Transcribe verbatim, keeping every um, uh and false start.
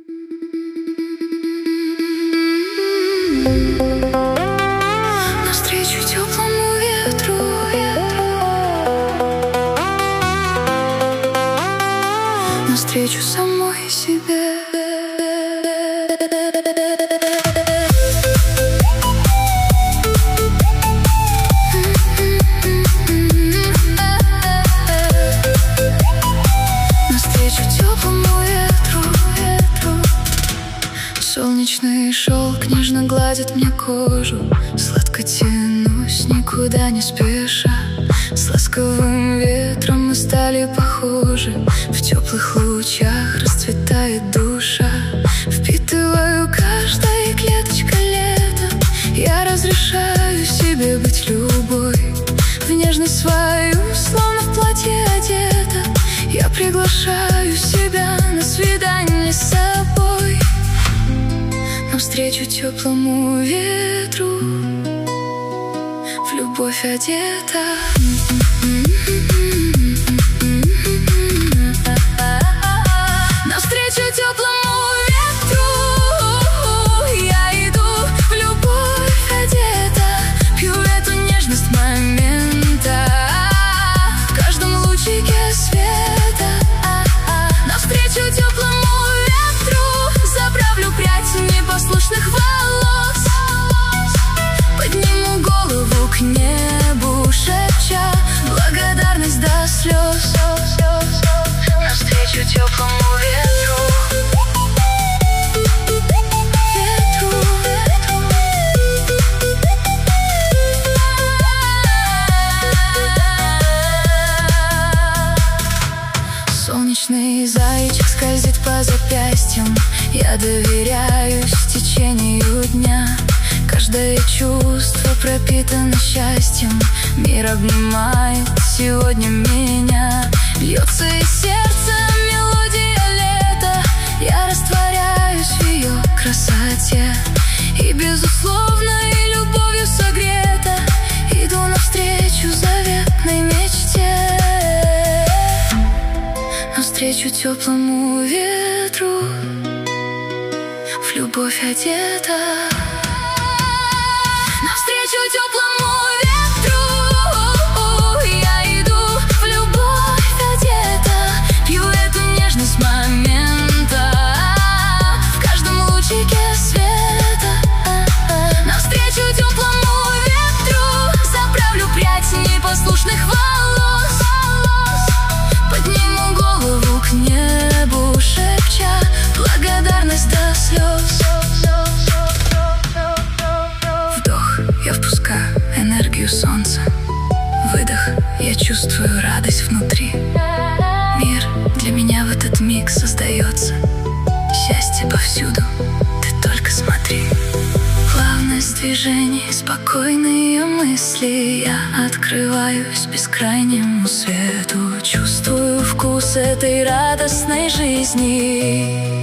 Навстречу теплому ветру, навстречу самой себе. Навстречу теплому ветру, ветру. Солнечный шелк нежно гладит мне кожу. Сладко тянусь, никуда не спеша. С ласковым ветром мы стали похожи. В теплых лучах расцветает душа. Впитываю каждой клеточкой лета. Я разрешаю себе быть любой. В нежность свою, словно в платье одета. Я приглашаю себя на свидание с собой. Навстречу теплому ветру, в любовь одета. Навстречу теплому ветру я иду, в любовь одета. Пью эту нежность момента, в каждом лучике света. Навстречу теплому ветру заправлю прядь непослушных волос. Подниму голову к небу, шепча благодарность до слез. Навстречу теплому ветру, ветру, ветру. Солнечный зайчик скользит по запястьям. Я доверяюсь течению дня. Каждое чувство пропитано счастьем. Мир обнимает сегодня меня. Льется из сердца мелодия лета. Я растворяюсь в ее красоте. И безусловной любовью согрета иду навстречу заветной мечте. Навстречу теплому ветру, в любовь одета. Навстречу теплому ветру я иду, в любовь одета. Пью эту нежность момента, в каждом лучике света. Навстречу теплому ветру заправлю прядь непослушных волос. Подниму голову к небу, шепча благодарность до слез. Я впускаю энергию солнца. Выдох, я чувствую радость внутри. Мир для меня в этот миг создается. Счастье повсюду, ты только смотри. Плавность движений, спокойные мысли. Я открываюсь бескрайнему свету. Чувствую вкус этой радостной жизни.